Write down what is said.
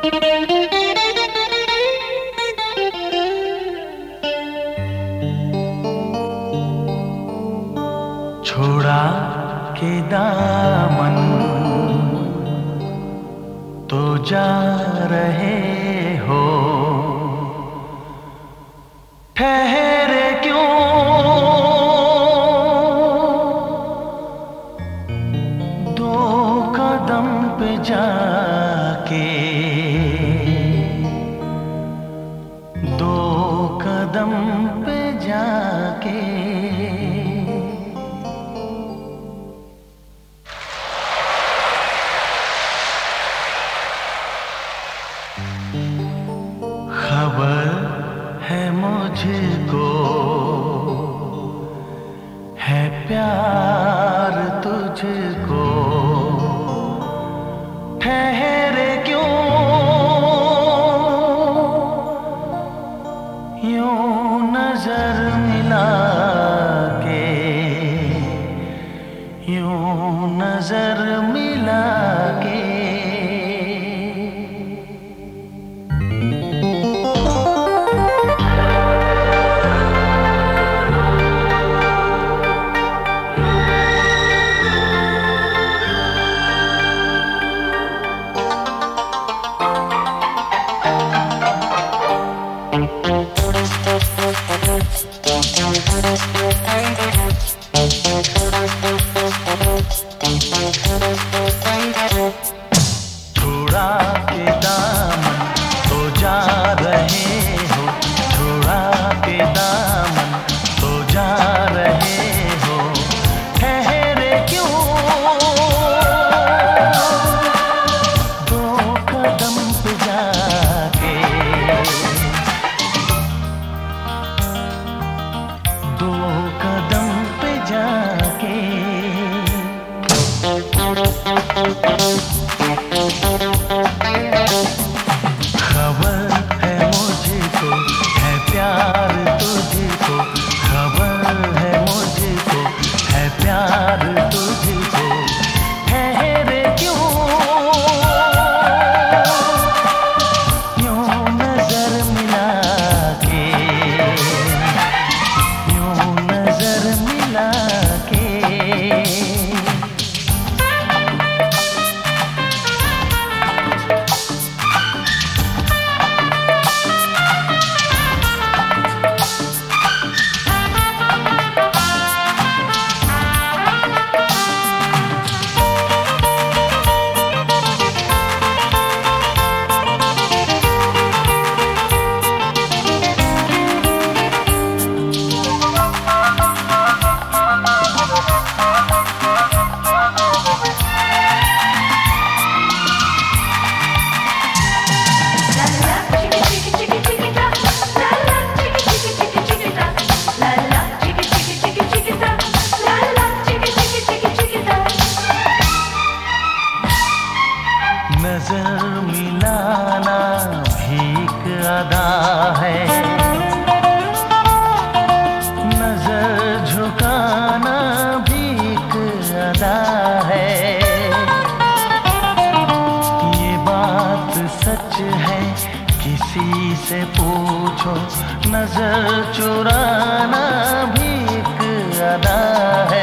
छोड़ा के दामन तो जा रहे हो, ठहरे क्यों दो कदम पे जाके, दो कदम पे जाके। खबर है मुझको है प्यार तुझको, ठहरे क्यों यूं नजर मिला के, यूं नजर मिला के। छोड़ा के दामन तो जा रहे हो, छोड़ा के दामन तो जा रहे हो, ठहरे क्यों दो कदम पे जाके, दो कदम पे जाके। खबर है मुझको है प्यार तुझको, खबर है मुझको है प्यार तुझको, ठहरे क्यों यूं नजर मिला के, यूं नजर मिला के। नजर मिलाना भीख अदा है, नजर झुकाना भीख अदा है। ये बात सच है किसी से पूछो, नजर चुराना भीख अदा है।